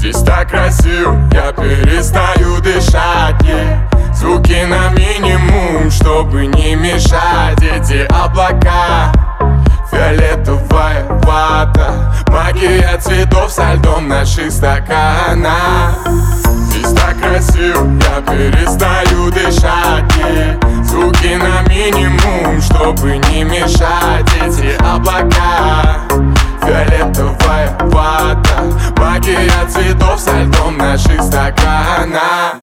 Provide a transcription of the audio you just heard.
Здесь так красиво, я перестаю дышать, Звуки на минимум, чтобы не мешать. Эти облака, фиолетовая вата, магия цветов со льдом в наших стаканах. Здесь так красиво, я перестаю дышать, Звуки на минимум, чтобы не мешать. Эти облака, фиолетовая вата, магия цветов со льдом в наших стаканах.